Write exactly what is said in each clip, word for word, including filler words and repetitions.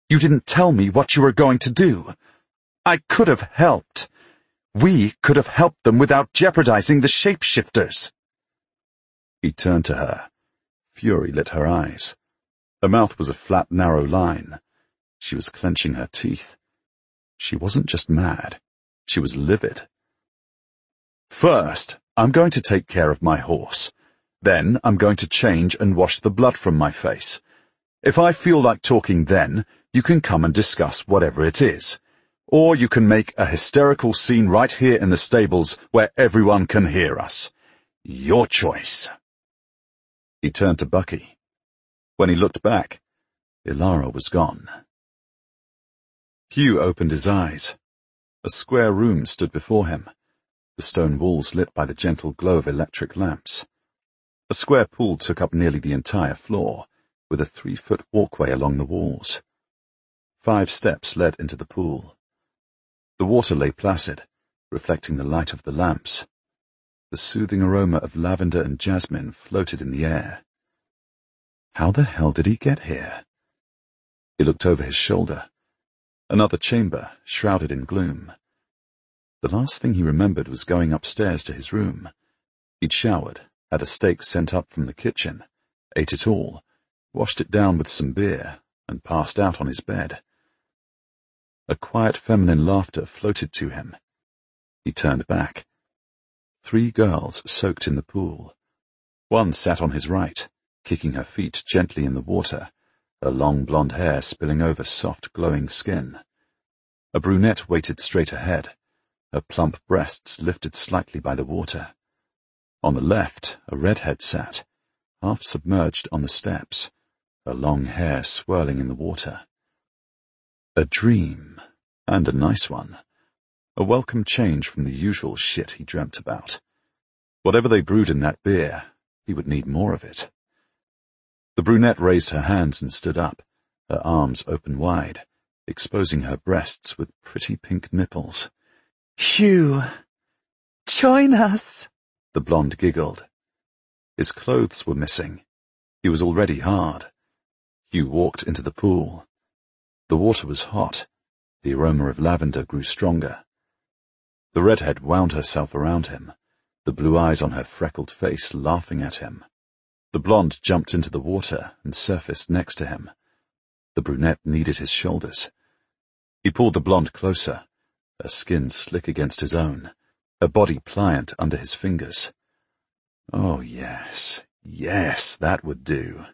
You didn't tell me what you were going to do. I could have helped. We could have helped them without jeopardizing the shapeshifters." He turned to her. Fury lit her eyes. Her mouth was a flat, narrow line. She was clenching her teeth. She wasn't just mad. She was livid. "First, I'm going to take care of my horse. Then I'm going to change and wash the blood from my face. If I feel like talking then, you can come and discuss whatever it is. Or you can make a hysterical scene right here in the stables where everyone can hear us. Your choice." He turned to Bucky. When he looked back, Ilara was gone. Hugh opened his eyes. A square room stood before him, the stone walls lit by the gentle glow of electric lamps. A square pool took up nearly the entire floor, with a three-foot walkway along the walls. Five steps led into the pool. The water lay placid, reflecting the light of the lamps. The soothing aroma of lavender and jasmine floated in the air. How the hell did he get here? He looked over his shoulder. Another chamber, shrouded in gloom. The last thing he remembered was going upstairs to his room. He'd showered, had a steak sent up from the kitchen, ate it all, washed it down with some beer, and passed out on his bed. A quiet feminine laughter floated to him. He turned back. Three girls soaked in the pool. One sat on his right, kicking her feet gently in the water, her long blonde hair spilling over soft, glowing skin. A brunette waited straight ahead, her plump breasts lifted slightly by the water. On the left, a redhead sat, half submerged on the steps, her long hair swirling in the water. A dream, and a nice one. A welcome change from the usual shit he dreamt about. Whatever they brewed in that beer, he would need more of it. The brunette raised her hands and stood up, her arms open wide, exposing her breasts with pretty pink nipples. "Hugh, join us," the blonde giggled. His clothes were missing. He was already hard. Hugh walked into the pool. The water was hot. The aroma of lavender grew stronger. The redhead wound herself around him, the blue eyes on her freckled face laughing at him. The blonde jumped into the water and surfaced next to him. The brunette kneaded his shoulders. He pulled the blonde closer, her skin slick against his own, her body pliant under his fingers. Oh, yes, yes, that would do.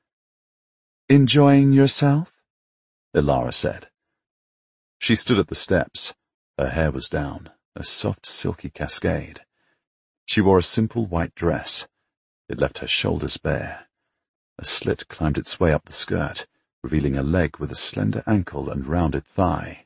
"Enjoying yourself?" Ilara said. She stood at the steps. Her hair was down, a soft, silky cascade. She wore a simple white dress. It left her shoulders bare. A slit climbed its way up the skirt, revealing a leg with a slender ankle and rounded thigh.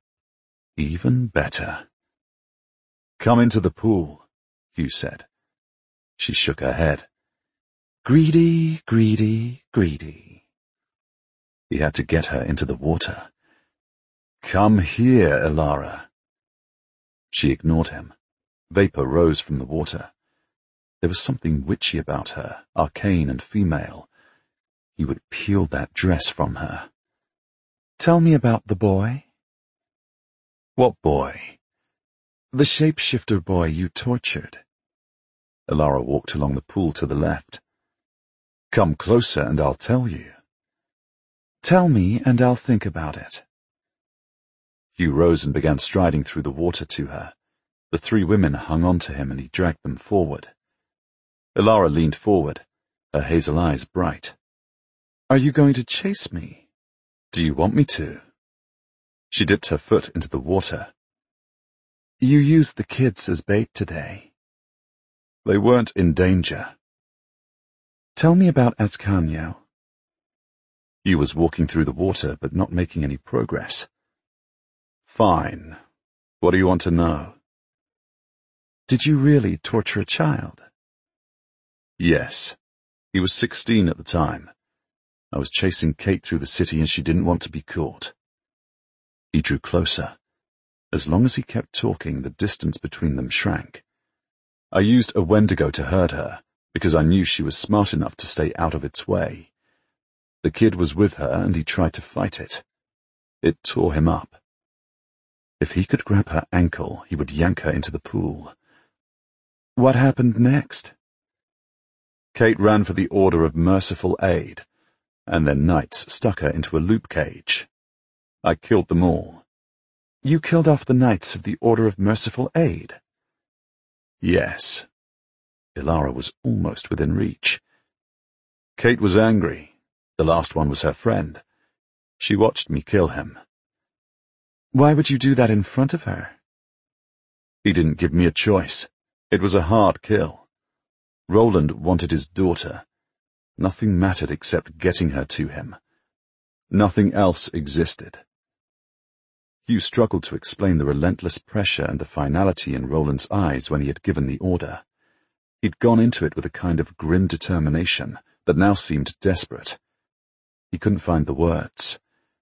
Even better. "Come into the pool," Hugh said. She shook her head. "Greedy, greedy, greedy." He had to get her into the water. "Come here, Ilara." She ignored him. Vapor rose from the water. There was something witchy about her, arcane and female. He would peel that dress from her. "Tell me about the boy." "What boy?" "The shapeshifter boy you tortured." Ilara walked along the pool to the left. "Come closer and I'll tell you." "Tell me and I'll think about it." Hugh rose and began striding through the water to her. The three women hung on to him and he dragged them forward. Ilara leaned forward, her hazel eyes bright. "Are you going to chase me?" "Do you want me to?" She dipped her foot into the water. "You used the kids as bait today." "They weren't in danger." "Tell me about Ascanio." Hugh was walking through the water but not making any progress. "Fine. What do you want to know?" "Did you really torture a child?" "Yes. He was sixteen at the time. I was chasing Kate through the city and she didn't want to be caught." He drew closer. As long as he kept talking, the distance between them shrank. "I used a Wendigo to herd her, because I knew she was smart enough to stay out of its way. The kid was with her and he tried to fight it. It tore him up. If he could grab her ankle, he would yank her into the pool. What happened next? Kate ran for the Order of Merciful Aid, and then Knights stuck her into a loop cage. I killed them all. You killed off the Knights of the Order of Merciful Aid? Yes. Ilara was almost within reach. Kate was angry. The last one was her friend. She watched me kill him. Why would you do that in front of her? He didn't give me a choice. It was a hard kill. Roland wanted his daughter. Nothing mattered except getting her to him. Nothing else existed. Hugh struggled to explain the relentless pressure and the finality in Roland's eyes when he had given the order. He'd gone into it with a kind of grim determination that now seemed desperate. He couldn't find the words.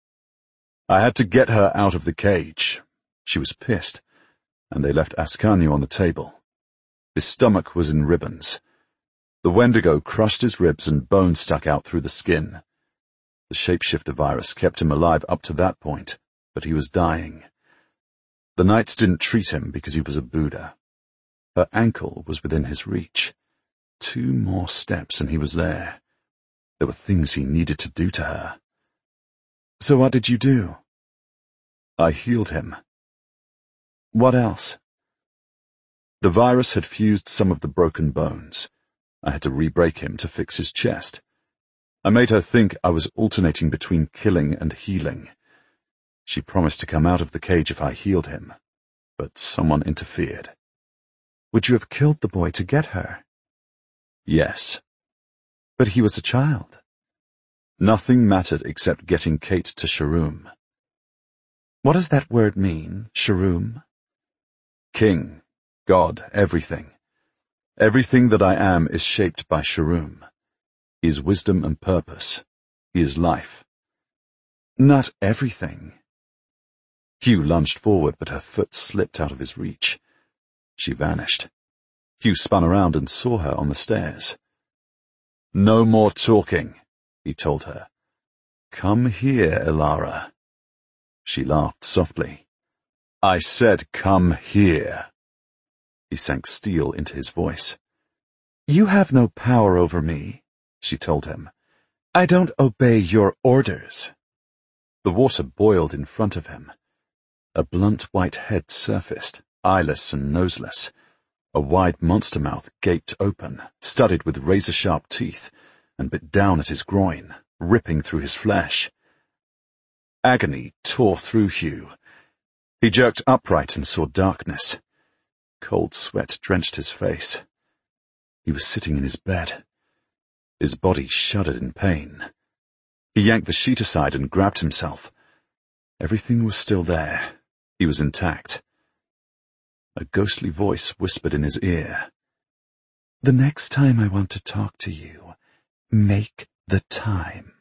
I had to get her out of the cage. She was pissed, and they left Ascanio on the table. His stomach was in ribbons. The Wendigo crushed his ribs and bone stuck out through the skin. The shapeshifter virus kept him alive up to that point, but he was dying. The Knights didn't treat him because he was a Buddha. Her ankle was within his reach. Two more steps and he was there. There were things he needed to do to her. So what did you do? I healed him. What else? The virus had fused some of the broken bones. I had to re-break him to fix his chest. I made her think I was alternating between killing and healing. She promised to come out of the cage if I healed him, but someone interfered. Would you have killed the boy to get her? Yes. But he was a child. Nothing mattered except getting Kate to Sharuum. What does that word mean, Sharuum? King, God, everything. Everything that I am is shaped by Sharuum. He is wisdom and purpose. He is life. Not everything. Hugh lunged forward, but her foot slipped out of his reach. She vanished. Hugh spun around and saw her on the stairs. No more talking, he told her. Come here, Ilara. She laughed softly. I said come here. He sank steel into his voice. You have no power over me, she told him. I don't obey your orders. The water boiled in front of him. A blunt white head surfaced, eyeless and noseless. A wide monster mouth gaped open, studded with razor-sharp teeth, and bit down at his groin, ripping through his flesh. Agony tore through Hugh. He jerked upright and saw darkness. Cold sweat drenched his face. He was sitting in his bed. His body shuddered in pain. He yanked the sheet aside and grabbed himself. Everything was still there. He was intact. A ghostly voice whispered in his ear. The next time I want to talk to you, make the time.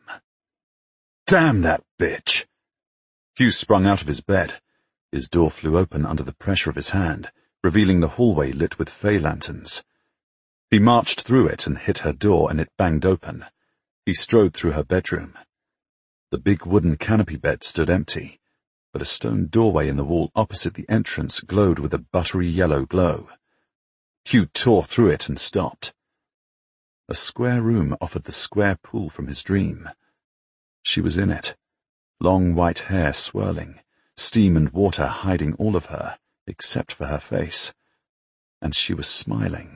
Damn that bitch! Hugh sprung out of his bed. His door flew open under the pressure of his hand, revealing the hallway lit with fey lanterns. He marched through it and hit her door, and it banged open. He strode through her bedroom. The big wooden canopy bed stood empty, but a stone doorway in the wall opposite the entrance glowed with a buttery yellow glow. Hugh tore through it and stopped. A square room offered the square pool from his dream. She was in it, long white hair swirling, steam and water hiding all of her, except for her face. And she was smiling.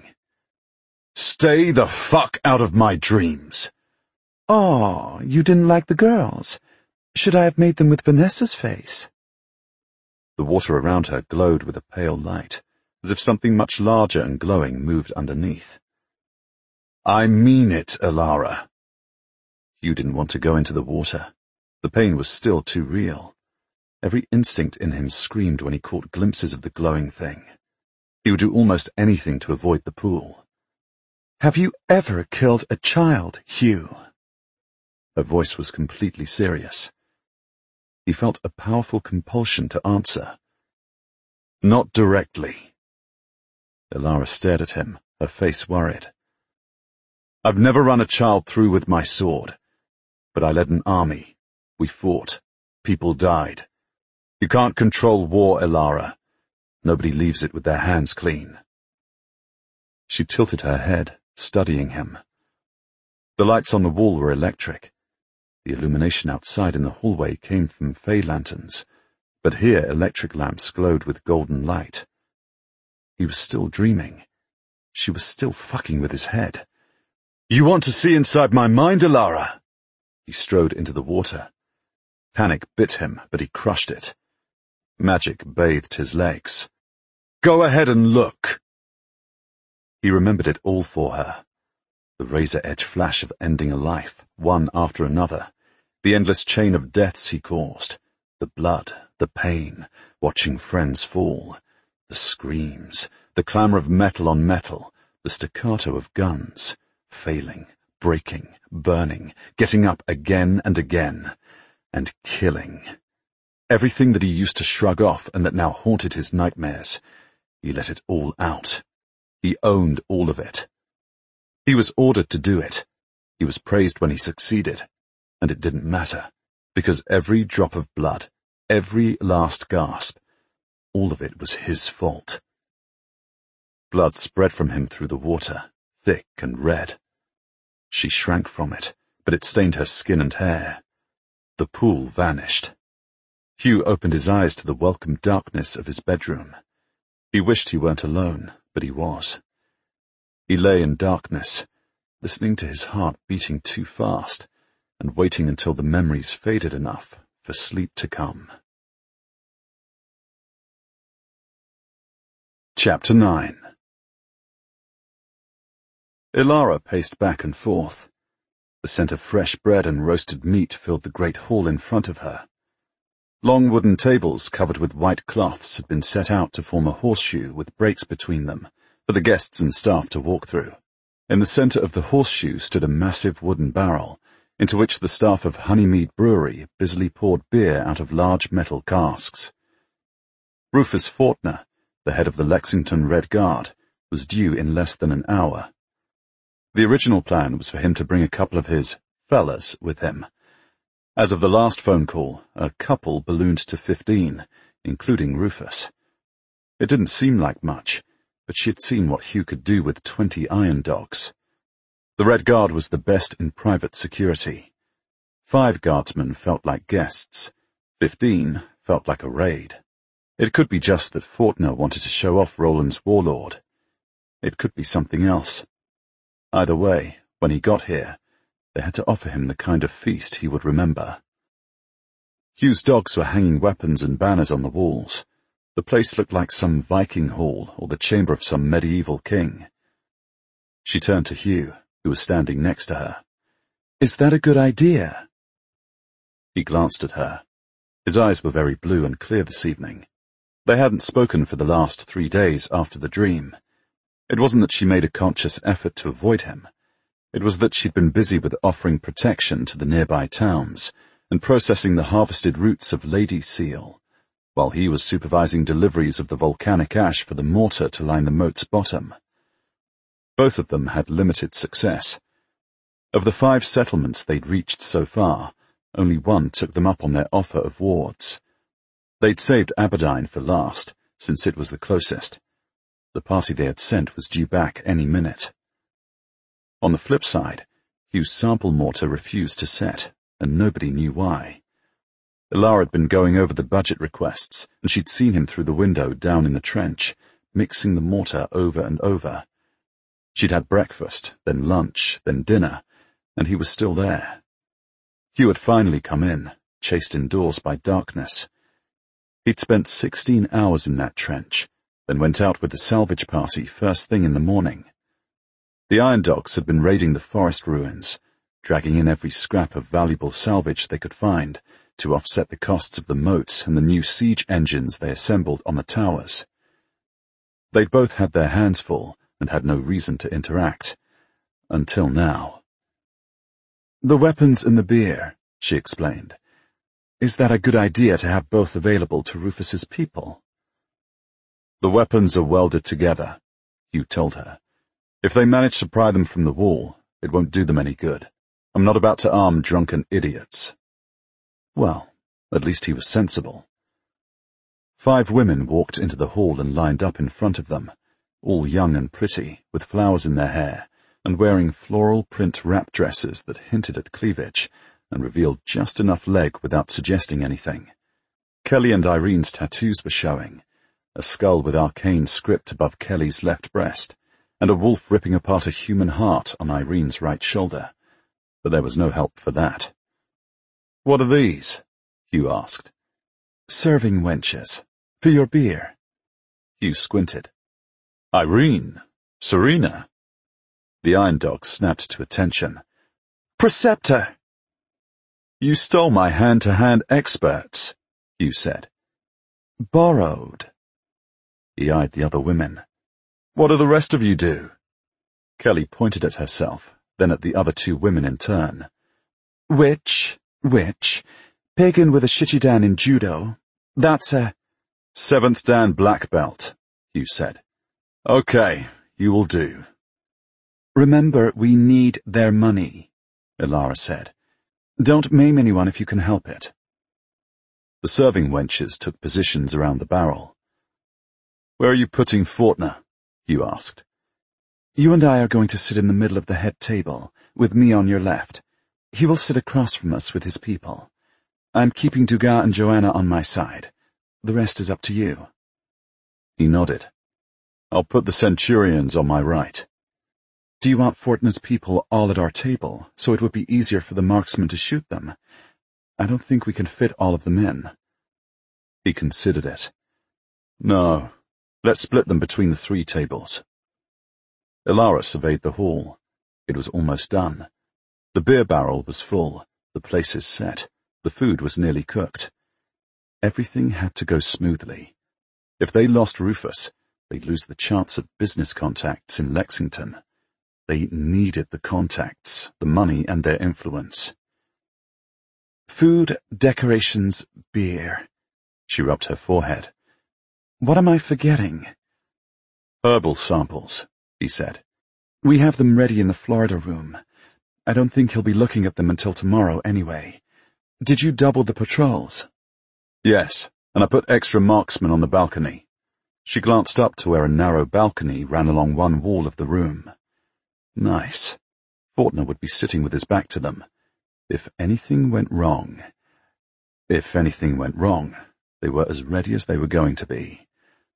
Stay the fuck out of my dreams! Oh, you didn't like the girls. Should I have made them with Vanessa's face? The water around her glowed with a pale light, as if something much larger and glowing moved underneath. I mean it, Ilara. Hugh didn't want to go into the water. The pain was still too real. Every instinct in him screamed when he caught glimpses of the glowing thing. He would do almost anything to avoid the pool. Have you ever killed a child, Hugh? Her voice was completely serious. He felt a powerful compulsion to answer. Not directly. Ilara stared at him, her face worried. I've never run a child through with my sword, but I led an army. We fought. people died. You can't control war, Elara. Nobody leaves it with their hands clean. She tilted her head, studying him. The lights on the wall were electric. The illumination outside in the hallway came from fey lanterns, but here electric lamps glowed with golden light. He was still dreaming. She was still fucking with his head. You want to see inside my mind, Elara? He strode into the water. Panic bit him, but he crushed it. Magic bathed his legs. Go ahead and look. He remembered it all for her. The razor-edge flash of ending a life, one after another. The endless chain of deaths he caused. The blood, the pain, watching friends fall. The screams, the clamour of metal on metal, the staccato of guns, failing, breaking, burning, getting up again and again, and killing. Everything that he used to shrug off and that now haunted his nightmares. He let it all out. He owned all of it. He was ordered to do it. He was praised when he succeeded. And it didn't matter, because every drop of blood, every last gasp, all of it was his fault. Blood spread from him through the water, thick and red. She shrank from it, but it stained her skin and hair. The pool vanished. Hugh opened his eyes to the welcome darkness of his bedroom. He wished he weren't alone, but he was. He lay in darkness, listening to his heart beating too fast, and waiting until the memories faded enough for sleep to come. Chapter nine. Elara paced back and forth. The scent of fresh bread and roasted meat filled the great hall in front of her. Long wooden tables covered with white cloths had been set out to form a horseshoe with breaks between them for the guests and staff to walk through. In the centre of the horseshoe stood a massive wooden barrel, into which the staff of Honeymead Brewery busily poured beer out of large metal casks. Rufus Fortner, the head of the Lexington Red Guard, was due in less than an hour. The original plan was for him to bring a couple of his fellas with him. As of the last phone call, a couple ballooned to fifteen, including Rufus. It didn't seem like much, but she had seen what Hugh could do with twenty iron dogs. The Red Guard was the best in private security. Five guardsmen felt like guests. Fifteen felt like a raid. It could be just that Fortner wanted to show off Roland's warlord. It could be something else. Either way, when he got here, they had to offer him the kind of feast he would remember. Hugh's dogs were hanging weapons and banners on the walls. The place looked like some Viking hall or the chamber of some medieval king. She turned to Hugh, who was standing next to her. Is that a good idea? He glanced at her. His eyes were very blue and clear this evening. They hadn't spoken for the last three days after the dream. It wasn't that she made a conscious effort to avoid him. It was that she'd been busy with offering protection to the nearby towns and processing the harvested roots of lady seal, while he was supervising deliveries of the volcanic ash for the mortar to line the moat's bottom. Both of them had limited success. Of the five settlements they'd reached so far, only one took them up on their offer of wards. They'd saved Aberdeen for last, since it was the closest. The party they had sent was due back any minute. On the flip side, Hugh's sample mortar refused to set, and nobody knew why. Elara had been going over the budget requests, and she'd seen him through the window down in the trench, mixing the mortar over and over. She'd had breakfast, then lunch, then dinner, and he was still there. Hugh had finally come in, chased indoors by darkness. He'd spent sixteen hours in that trench, then went out with the salvage party first thing in the morning. The Iron Dogs had been raiding the forest ruins, dragging in every scrap of valuable salvage they could find to offset the costs of the moats and the new siege engines they assembled on the towers. They'd both had their hands full and had no reason to interact. Until now. The weapons and the beer, she explained. Is that a good idea to have both available to Rufus's people? The weapons are welded together, Hugh told her. If they manage to pry them from the wall, it won't do them any good. I'm not about to arm drunken idiots. Well, At least he was sensible. Five women walked into the hall and lined up in front of them, all young and pretty, with flowers in their hair, and wearing floral print wrap dresses that hinted at cleavage and revealed just enough leg without suggesting anything. Kelly and Irene's tattoos were showing, a skull with arcane script above Kelly's left breast, and a wolf ripping apart a human heart on Irene's right shoulder. But there was no help for that. "What are these?" Hugh asked. "Serving wenches. For your beer." Hugh squinted. "Irene? Serena?" The iron dog snapped to attention. "Preceptor!" "You stole my hand-to-hand experts," Hugh said. "Borrowed." He eyed the other women. "What do the rest of you do?" Kelly pointed at herself, then at the other two women in turn. "Witch, witch, pagan with a shichidan in judo. That's a—" "Seventh Dan black belt," Hugh said. "Okay, you will do." "Remember, we need their money," Ilara said. "Don't maim anyone if you can help it." The serving wenches took positions around the barrel. "Where are you putting Fortner?" Hugh asked. "You and I are going to sit in the middle of the head table, with me on your left. He will sit across from us with his people. I'm keeping Dugas and Joanna on my side. The rest is up to you." He nodded. "I'll put the Centurions on my right." "Do you want Fortner's people all at our table, so it would be easier for the marksmen to shoot them? I don't think we can fit all of them in." He considered it. "No, let's split them between the three tables." Ilara surveyed the hall. It was almost done. The beer barrel was full, the places set, the food was nearly cooked. Everything had to go smoothly. If they lost Rufus, they'd lose the chance of business contacts in Lexington. They needed the contacts, the money, and their influence. "Food, decorations, beer." She rubbed her forehead. "What am I forgetting?" "Herbal samples," he said. "We have them ready in the Florida room. I don't think he'll be looking at them until tomorrow anyway. Did you double the patrols?" "Yes, and I put extra marksmen on the balcony." She glanced up to where a narrow balcony ran along one wall of the room. Nice. Fortner would be sitting with his back to them. If anything went wrong... If anything went wrong, they were as ready as they were going to be.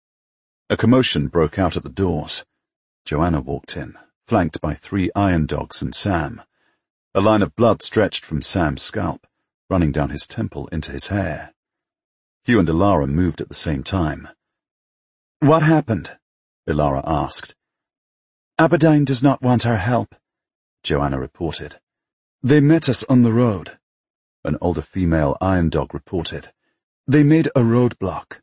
A commotion broke out at the doors. Joanna walked in, flanked by three iron dogs and Sam. A line of blood stretched from Sam's scalp, running down his temple into his hair. Hugh and Ilara moved at the same time. "What happened?" Ilara asked. "Aberdyne does not want our help," Joanna reported. "They met us on the road," an older female iron dog reported. "They made a roadblock."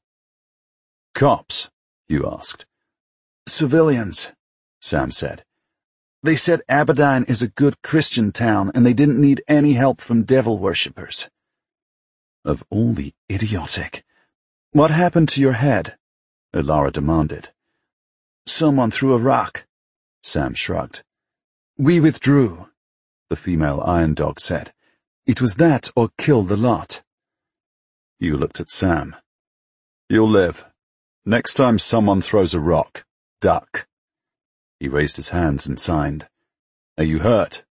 "Cops?" Hugh asked. "Civilians," Sam said. "They said Aberdyne is a good Christian town and they didn't need any help from devil worshippers." Of all the idiotic... "What happened to your head?" Ilara demanded. "Someone threw a rock," Sam shrugged. "We withdrew," the female iron dog said. "It was that or kill the lot." Hugh looked at Sam. "You'll live. Next time someone throws a rock, duck." He raised his hands and signed. "Are you hurt?"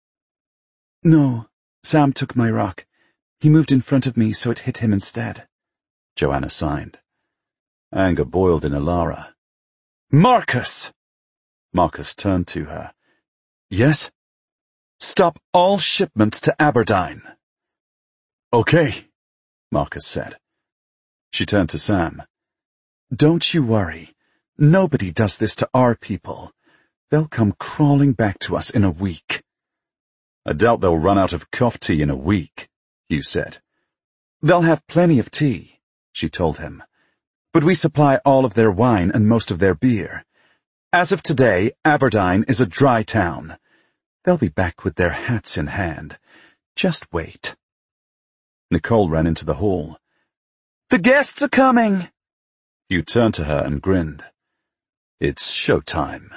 "No. Sam took my rock. He moved in front of me, so it hit him instead." Joanna signed. Anger boiled in Ilara. "Marcus!" Marcus turned to her. "Yes?" "Stop all shipments to Aberdyne." "Okay," Marcus said. She turned to Sam. "Don't you worry. Nobody does this to our people. They'll come crawling back to us in a week." "I doubt they'll run out of cough tea in a week," Hugh said. "They'll have plenty of tea," she told him. "But we supply all of their wine and most of their beer. As of today, Aberdyne is a dry town. They'll be back with their hats in hand. Just wait." Nicole ran into the hall. "The guests are coming!" Hugh turned to her and grinned. "It's showtime."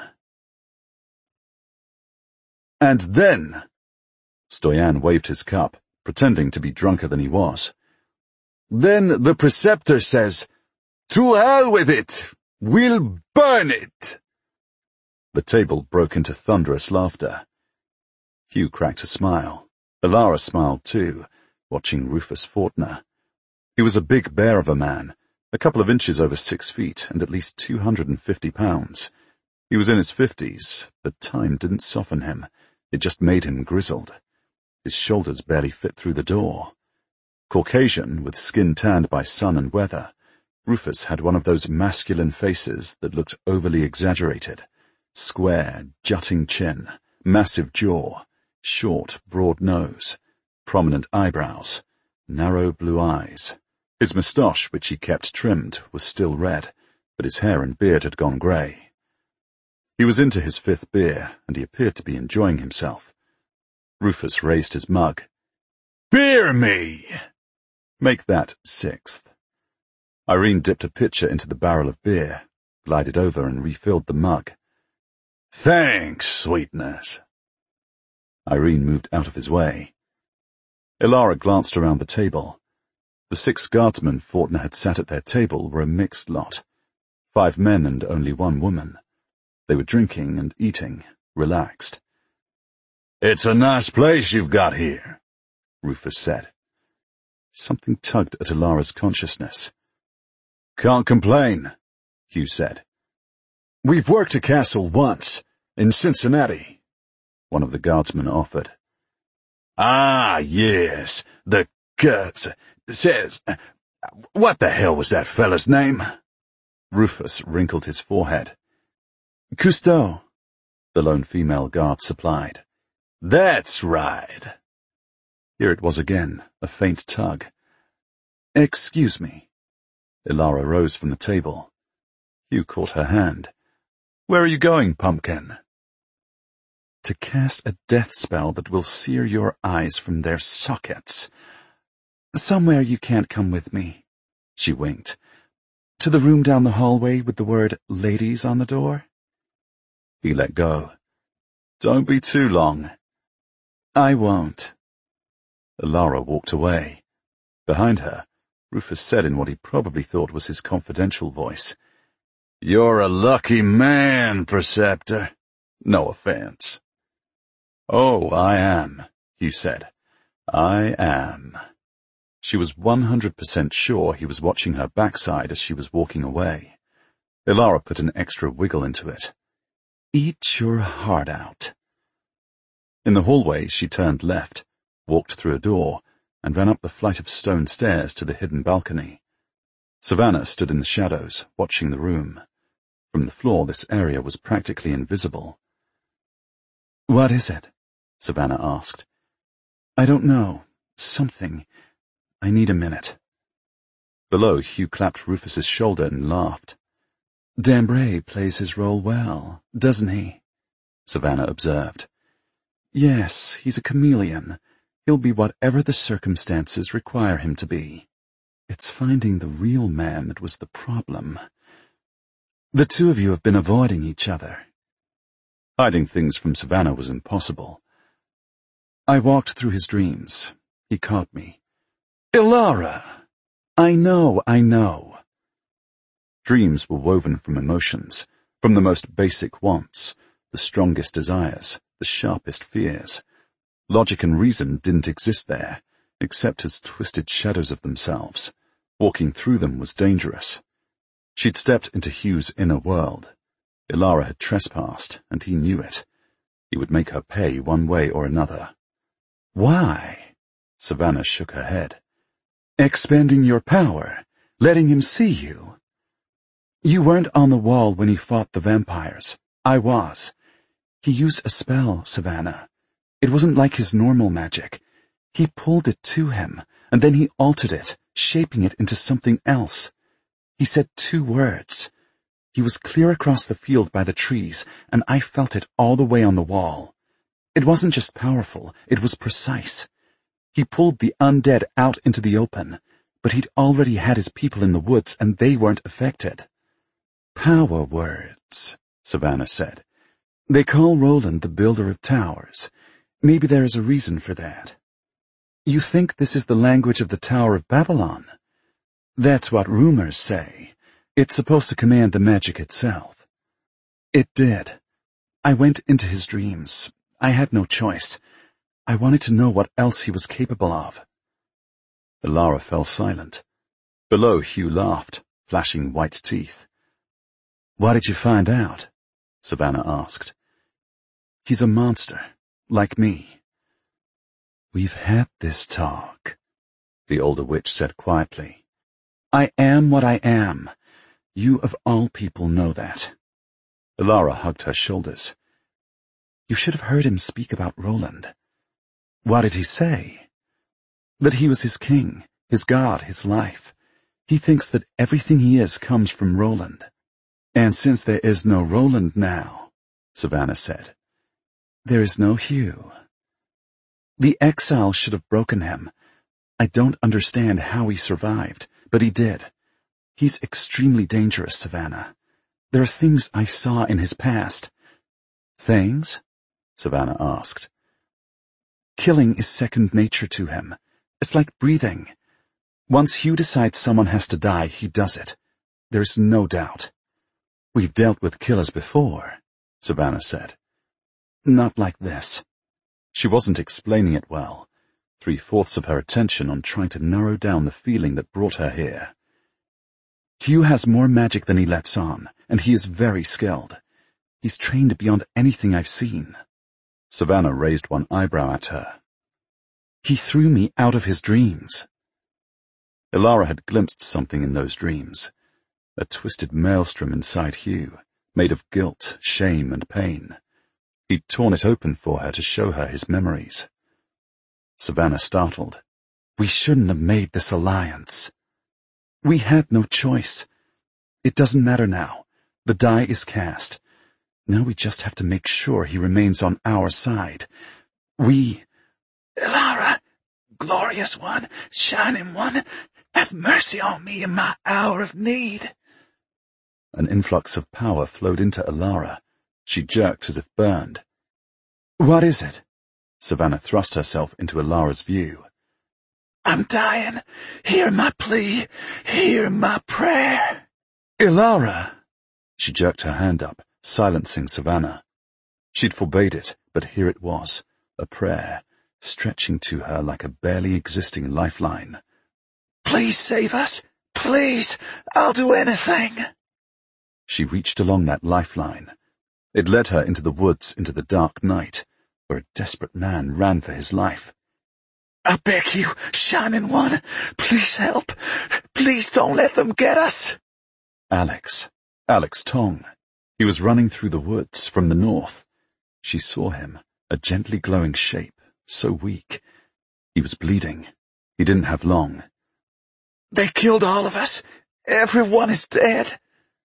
And then... Stoyan waved his cup, pretending to be drunker than he was. Then the preceptor says, "To hell with it! We'll burn it!" The table broke into thunderous laughter. Hugh cracked a smile. Elara smiled too, watching Rufus Fortner. He was a big bear of a man, a couple of inches over six feet and at least two hundred and fifty pounds. He was in his fifties, but time didn't soften him. It just made him grizzled. His shoulders barely fit through the door. Caucasian, with skin tanned by sun and weather, Rufus had one of those masculine faces that looked overly exaggerated. Square, jutting chin, massive jaw, short, broad nose, prominent eyebrows, narrow blue eyes. His moustache, which he kept trimmed, was still red, but his hair and beard had gone grey. He was into his fifth beer, and he appeared to be enjoying himself. Rufus raised his mug. "Beer me!" "Make that sixth." Irene dipped a pitcher into the barrel of beer, glided over and refilled the mug. "Thanks, sweetness." Irene moved out of his way. Elara glanced around the table. The six guardsmen Fortner had sat at their table were a mixed lot. Five men and only one woman. They were drinking and eating, relaxed. "It's a nice place you've got here," Rufus said. Something tugged at Elara's consciousness. "Can't complain," Hugh said. "We've worked a castle once, in Cincinnati," one of the guardsmen offered. "Ah, yes, the Kurtz says, what the hell was that fella's name?" Rufus wrinkled his forehead. "Cousteau," the lone female guard supplied. "That's right." Here it was again, a faint tug. "Excuse me." Elara rose from the table. Hugh caught her hand. "Where are you going, Pumpkin?" "To cast a death spell that will sear your eyes from their sockets. Somewhere you can't come with me." She winked. "To the room down the hallway with the word ladies on the door." He let go. "Don't be too long." "I won't." Elara walked away. Behind her, Rufus said in what he probably thought was his confidential voice, "You're a lucky man, Preceptor. No offense." "Oh, I am," Hugh said. "I am." She was one hundred percent sure he was watching her backside as she was walking away. Elara put an extra wiggle into it. "Eat your heart out." In the hallway, she turned left, walked through a door, and ran up the flight of stone stairs to the hidden balcony. Savannah stood in the shadows, watching the room. From the floor, this area was practically invisible. "What is it?" Savannah asked. "I don't know. Something. I need a minute." Below, Hugh clapped Rufus's shoulder and laughed. "Dambray plays his role well, doesn't he?" Savannah observed. "Yes, he's a chameleon. He'll be whatever the circumstances require him to be. It's finding the real man that was the problem. The two of you have been avoiding each other." Hiding things from Savannah was impossible. "I walked through his dreams. He caught me." "Elara!" "I know, I know." Dreams were woven from emotions, from the most basic wants, the strongest desires, the sharpest fears. Logic and reason didn't exist there, except as twisted shadows of themselves. Walking through them was dangerous. She'd stepped into Hugh's inner world. Elara had trespassed, and he knew it. He would make her pay one way or another. "Why?" Savannah shook her head. "Expanding your power, letting him see you. You weren't on the wall when he fought the vampires. I was. He used a spell, Savannah. It wasn't like his normal magic. He pulled it to him, and then he altered it, shaping it into something else. He said two words. He was clear across the field by the trees, and I felt it all the way on the wall. It wasn't just powerful, it was precise. He pulled the undead out into the open, but he'd already had his people in the woods, and they weren't affected." "Power words," Savannah said. "They call Roland the builder of towers. Maybe there is a reason for that. You think this is the language of the Tower of Babylon? That's what rumors say. It's supposed to command the magic itself. It did. I went into his dreams. I had no choice. I wanted to know what else he was capable of. Elara fell silent. Below, Hugh laughed, flashing white teeth. What did you find out? Savannah asked. He's a monster, like me. We've had this talk, the older witch said quietly. I am what I am. You of all people know that. Elara hugged her shoulders. You should have heard him speak about Roland. What did he say? That he was his king, his god, his life. He thinks that everything he is comes from Roland. And since there is no Roland now, Savannah said, there is no Hugh. The exile should have broken him. I don't understand how he survived, but he did. He's extremely dangerous, Savannah. There are things I saw in his past. Things? Savannah asked. Killing is second nature to him. It's like breathing. Once Hugh decides someone has to die, he does it. There's no doubt. We've dealt with killers before, Savannah said. Not like this. She wasn't explaining it well, three-fourths of her attention on trying to narrow down the feeling that brought her here. Hugh has more magic than he lets on, and he is very skilled. He's trained beyond anything I've seen. Savannah raised one eyebrow at her. He threw me out of his dreams. Elara had glimpsed something in those dreams, a twisted maelstrom inside Hugh, made of guilt, shame, and pain. He'd torn it open for her to show her his memories. Savannah startled. We shouldn't have made this alliance. We had no choice. It doesn't matter now. The die is cast. Now we just have to make sure he remains on our side. We... Elara, glorious one, shining one, have mercy on me in my hour of need. An influx of power flowed into Elara. She jerked as if burned. What is it? Savannah thrust herself into Elara's view. I'm dying. Hear my plea. Hear my prayer. Elara. She jerked her hand up, silencing Savannah. She'd forbade it, but here it was, a prayer, stretching to her like a barely existing lifeline. Please save us. Please. I'll do anything. She reached along that lifeline. It led her into the woods, into the dark night, where a desperate man ran for his life. I beg you, Shining One, please help. Please don't let them get us. Alex. Alex Tong. He was running through the woods from the north. She saw him, a gently glowing shape, so weak. He was bleeding. He didn't have long. They killed all of us. Everyone is dead.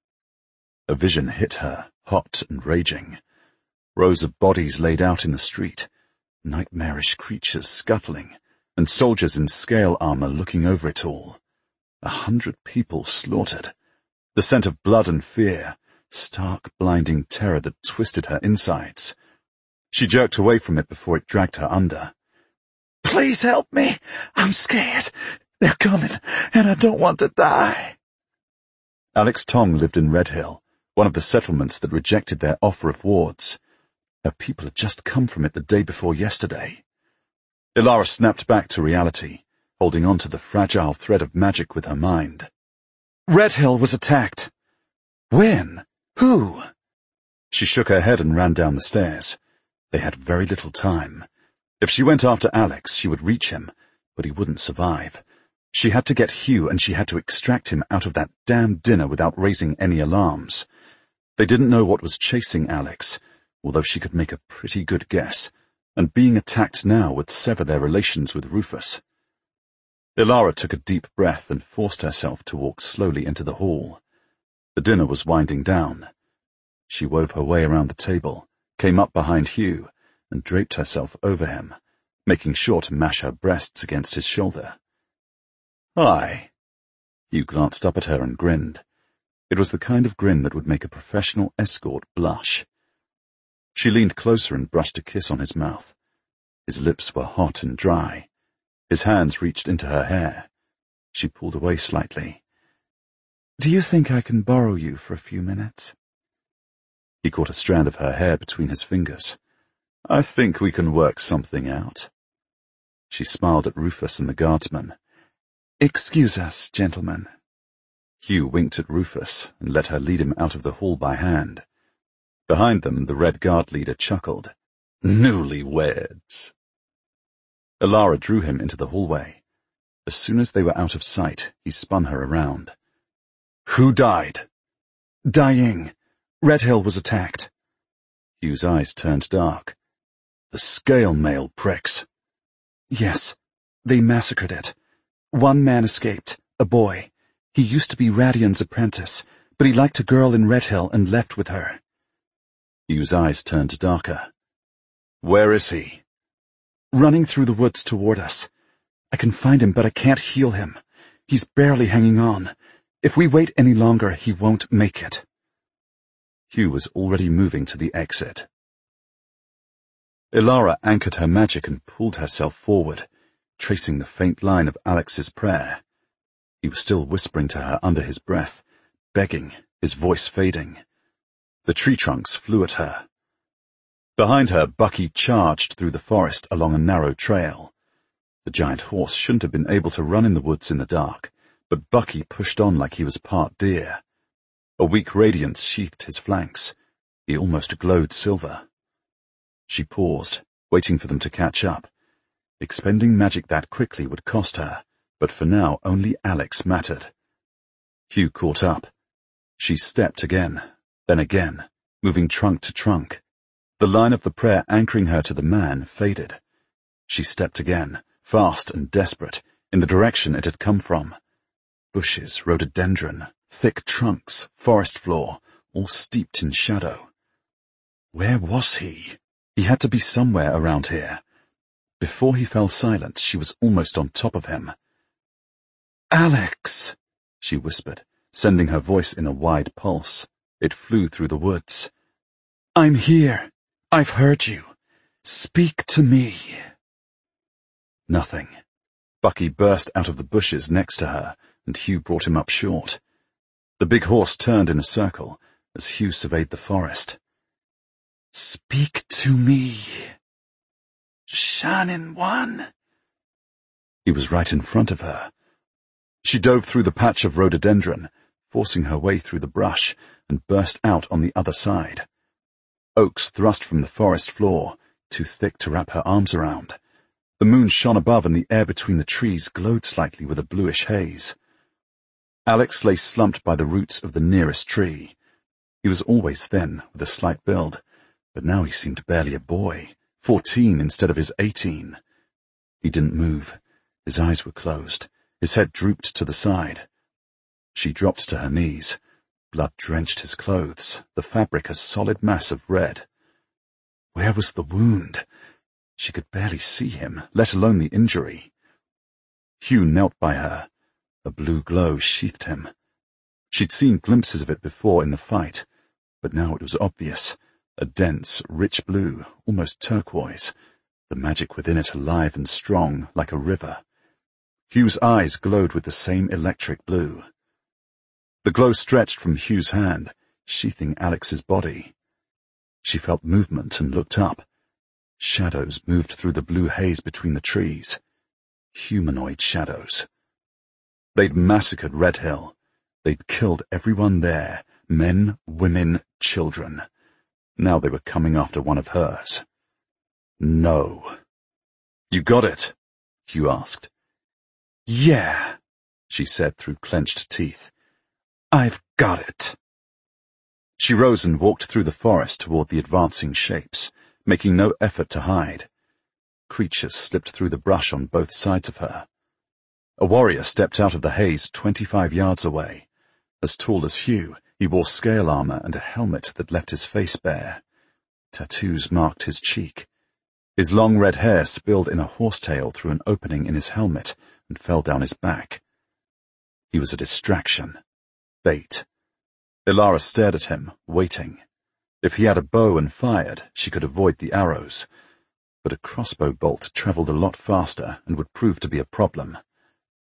A vision hit her, hot and raging. Rows of bodies laid out in the street, nightmarish creatures scuttling, and soldiers in scale armor looking over it all. A hundred people slaughtered. The scent of blood and fear, stark, blinding terror that twisted her insides. She jerked away from it before it dragged her under. Please help me. I'm scared. They're coming, and I don't want to die. Alex Tong lived in Red Hill, one of the settlements that rejected their offer of wards. Her people had just come from it the day before yesterday. Elara snapped back to reality, holding on to the fragile thread of magic with her mind. Red Hill was attacked. When? Who? She shook her head and ran down the stairs. They had very little time. If she went after Alex, she would reach him, but he wouldn't survive. She had to get Hugh, and she had to extract him out of that damned dinner without raising any alarms. They didn't know what was chasing Alex, although she could make a pretty good guess, and being attacked now would sever their relations with Rufus. Elara took a deep breath and forced herself to walk slowly into the hall. The dinner was winding down. She wove her way around the table, came up behind Hugh, and draped herself over him, making sure to mash her breasts against his shoulder. Hi. Hugh glanced up at her and grinned. It was the kind of grin that would make a professional escort blush. She leaned closer and brushed a kiss on his mouth. His lips were hot and dry. His hands reached into her hair. She pulled away slightly. Do you think I can borrow you for a few minutes? He caught a strand of her hair between his fingers. I think we can work something out. She smiled at Rufus and the guardsman. Excuse us, gentlemen. Hugh winked at Rufus and let her lead him out of the hall by hand. Behind them, the Red Guard leader chuckled. Newlyweds. Elara drew him into the hallway. As soon as they were out of sight, he spun her around. Who died? Dai Ying. Redhill was attacked. Hugh's eyes turned dark. The scale mail pricks. Yes, they massacred it. One man escaped, a boy. He used to be Radian's apprentice, but he liked a girl in Redhill and left with her. Hugh's eyes turned darker. Where is he? Running through the woods toward us. I can find him, but I can't heal him. He's barely hanging on. If we wait any longer, he won't make it. Hugh was already moving to the exit. Elara anchored her magic and pulled herself forward, tracing the faint line of Alex's prayer. He was still whispering to her under his breath, begging, his voice fading. The tree trunks flew at her. Behind her, Bucky charged through the forest along a narrow trail. The giant horse shouldn't have been able to run in the woods in the dark, but Bucky pushed on like he was part deer. A weak radiance sheathed his flanks. He almost glowed silver. She paused, waiting for them to catch up. Expending magic that quickly would cost her, but for now only Alex mattered. Hugh caught up. She stepped again, then again, moving trunk to trunk. The line of the prayer anchoring her to the man faded. She stepped again, fast and desperate, in the direction it had come from. Bushes, rhododendron, thick trunks, forest floor, all steeped in shadow. Where was he? He had to be somewhere around here. Before he fell silent, she was almost on top of him. Alex, she whispered, sending her voice in a wide pulse. It flew through the woods. I'm here. I've heard you. Speak to me. Nothing. Bucky burst out of the bushes next to her, and Hugh brought him up short. The big horse turned in a circle as Hugh surveyed the forest. Speak to me. Shannon One. He was right in front of her. She dove through the patch of rhododendron, forcing her way through the brush, and burst out on the other side. Oaks thrust from the forest floor, too thick to wrap her arms around. The moon shone above and the air between the trees glowed slightly with a bluish haze. Alex lay slumped by the roots of the nearest tree. He was always thin, with a slight build, but now he seemed barely a boy, fourteen instead of his eighteen. He didn't move. His eyes were closed. His head drooped to the side. She dropped to her knees. Blood drenched his clothes, the fabric a solid mass of red. Where was the wound? She could barely see him, let alone the injury. Hugh knelt by her. A blue glow sheathed him. She'd seen glimpses of it before in the fight, but now it was obvious. A dense, rich blue, almost turquoise, the magic within it alive and strong, like a river. Hugh's eyes glowed with the same electric blue. The glow stretched from Hugh's hand, sheathing Alex's body. She felt movement and looked up. Shadows moved through the blue haze between the trees. Humanoid shadows. They'd massacred Redhill. They'd killed everyone there, men, women, children. Now they were coming after one of hers. No. You got it? Hugh asked. Yeah, she said through clenched teeth. I've got it. She rose and walked through the forest toward the advancing shapes, making no effort to hide. Creatures slipped through the brush on both sides of her. A warrior stepped out of the haze twenty-five yards away. As tall as Hugh, he wore scale armor and a helmet that left his face bare. Tattoos marked his cheek. His long red hair spilled in a horsetail through an opening in his helmet and fell down his back. He was a distraction. Bait. Elara stared at him, waiting. If he had a bow and fired, she could avoid the arrows. But a crossbow bolt travelled a lot faster and would prove to be a problem.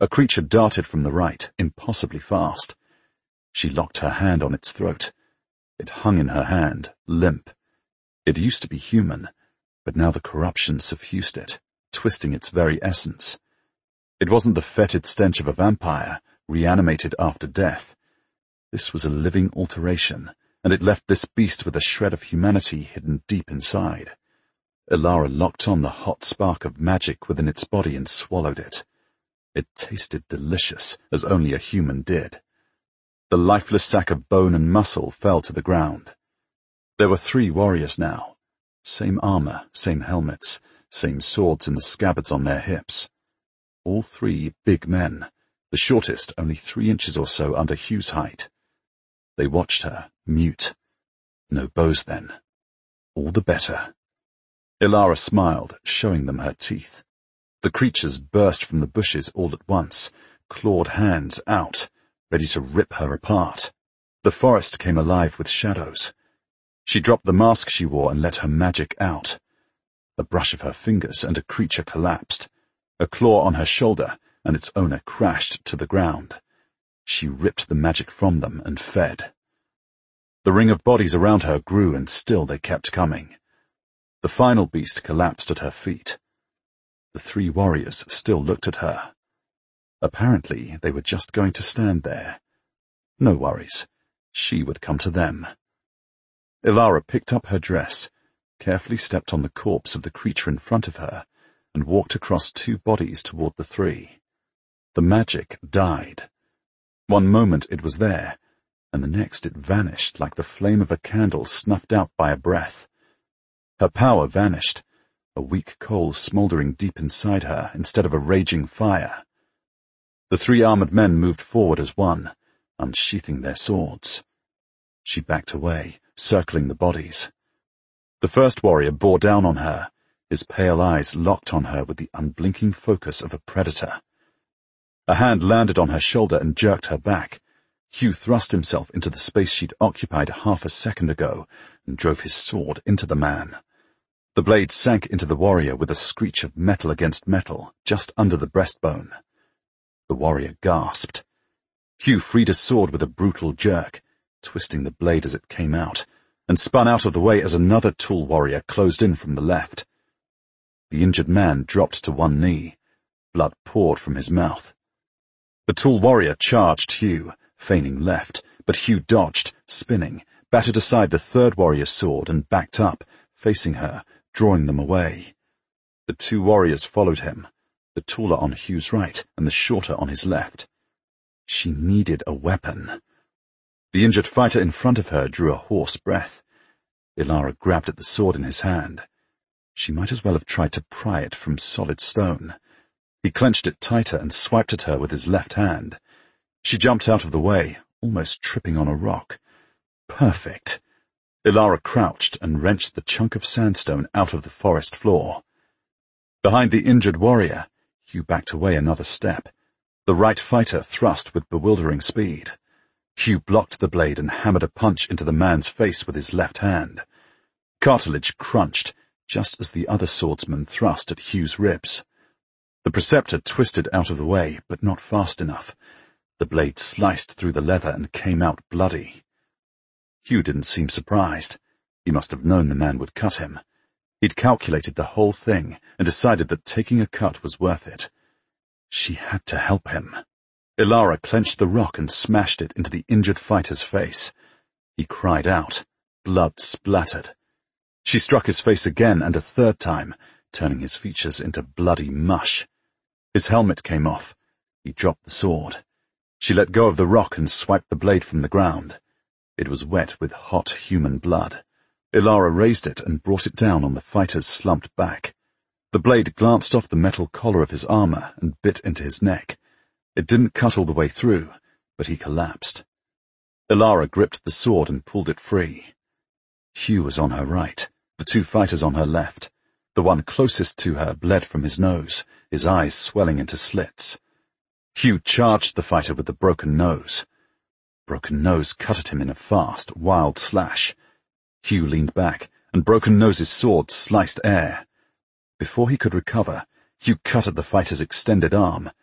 A creature darted from the right, impossibly fast. She locked her hand on its throat. It hung in her hand, limp. It used to be human, but now the corruption suffused it, twisting its very essence. It wasn't the fetid stench of a vampire, reanimated after death. This was a living alteration, and it left this beast with a shred of humanity hidden deep inside. Ilara locked on the hot spark of magic within its body and swallowed it. It tasted delicious, as only a human did. The lifeless sack of bone and muscle fell to the ground. There were three warriors now. Same armor, same helmets, same swords in the scabbards on their hips. All three big men, the shortest only three inches or so under Hugh's height. They watched her, mute. No bows then. All the better. Ilara smiled, showing them her teeth. The creatures burst from the bushes all at once, clawed hands out, ready to rip her apart. The forest came alive with shadows. She dropped the mask she wore and let her magic out. A brush of her fingers and a creature collapsed. A claw on her shoulder, and its owner crashed to the ground. She ripped the magic from them and fed. The ring of bodies around her grew, and still they kept coming. The final beast collapsed at her feet. The three warriors still looked at her. Apparently, they were just going to stand there. No worries. She would come to them. Ilara picked up her dress, carefully stepped on the corpse of the creature in front of her, and walked across two bodies toward the three. The magic died. One moment it was there, and the next it vanished like the flame of a candle snuffed out by a breath. Her power vanished, a weak coal smouldering deep inside her instead of a raging fire. The three armored men moved forward as one, unsheathing their swords. She backed away, circling the bodies. The first warrior bore down on her, his pale eyes locked on her with the unblinking focus of a predator. A hand landed on her shoulder and jerked her back. Hugh thrust himself into the space she'd occupied half a second ago and drove his sword into the man. The blade sank into the warrior with a screech of metal against metal, just under the breastbone. The warrior gasped. Hugh freed his sword with a brutal jerk, twisting the blade as it came out, and spun out of the way as another tall warrior closed in from the left. The injured man dropped to one knee. Blood poured from his mouth. The tall warrior charged Hugh, feigning left, but Hugh dodged, spinning, battered aside the third warrior's sword and backed up, facing her, drawing them away. The two warriors followed him, the taller on Hugh's right and the shorter on his left. She needed a weapon. The injured fighter in front of her drew a hoarse breath. Ilara grabbed at the sword in his hand. She might as well have tried to pry it from solid stone. He clenched it tighter and swiped at her with his left hand. She jumped out of the way, almost tripping on a rock. Perfect. Ilara crouched and wrenched the chunk of sandstone out of the forest floor. Behind the injured warrior, Hugh backed away another step. The right fighter thrust with bewildering speed. Hugh blocked the blade and hammered a punch into the man's face with his left hand. Cartilage crunched, just as the other swordsman thrust at Hugh's ribs. The preceptor twisted out of the way, but not fast enough. The blade sliced through the leather and came out bloody. Hugh didn't seem surprised. He must have known the man would cut him. He'd calculated the whole thing and decided that taking a cut was worth it. She had to help him. Ilara clenched the rock and smashed it into the injured fighter's face. He cried out. Blood splattered. She struck his face again and a third time, turning his features into bloody mush. His helmet came off. He dropped the sword. She let go of the rock and swiped the blade from the ground. It was wet with hot human blood. Ilara raised it and brought it down on the fighter's slumped back. The blade glanced off the metal collar of his armor and bit into his neck. It didn't cut all the way through, but he collapsed. Ilara gripped the sword and pulled it free. Hugh was on her right, the two fighters on her left. The one closest to her bled from his nose, his eyes swelling into slits. Hugh charged the fighter with the broken nose. Broken Nose cut at him in a fast, wild slash. Hugh leaned back, and Broken Nose's sword sliced air. Before he could recover, Hugh cut at the fighter's extended arm.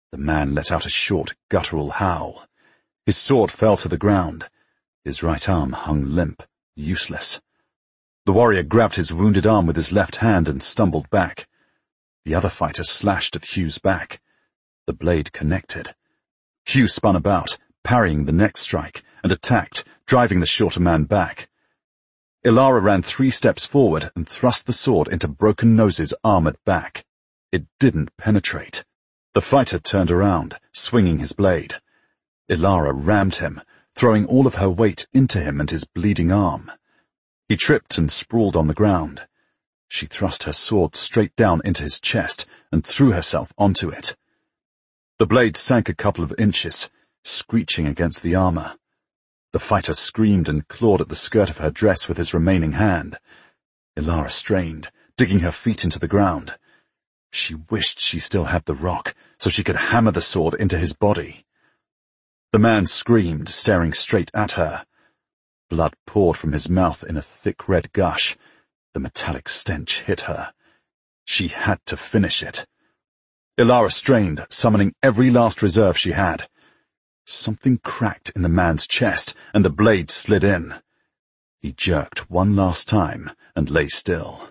The man let out a short, guttural howl. His sword fell to the ground. His right arm hung limp, useless. The warrior grabbed his wounded arm with his left hand and stumbled back. The other fighter slashed at Hugh's back. The blade connected. Hugh spun about, parrying the next strike, and attacked, driving the shorter man back. Ilara ran three steps forward and thrust the sword into Broken Nose's armored back. It didn't penetrate. The fighter turned around, swinging his blade. Ilara rammed him, throwing all of her weight into him and his bleeding arm. He tripped and sprawled on the ground. She thrust her sword straight down into his chest and threw herself onto it. The blade sank a couple of inches, screeching against the armor. The fighter screamed and clawed at the skirt of her dress with his remaining hand. Ilara strained, digging her feet into the ground. She wished she still had the rock, so she could hammer the sword into his body. The man screamed, staring straight at her. Blood poured from his mouth in a thick red gush. The metallic stench hit her. She had to finish it. Ilara strained, summoning every last reserve she had. Something cracked in the man's chest, and the blade slid in. He jerked one last time and lay still.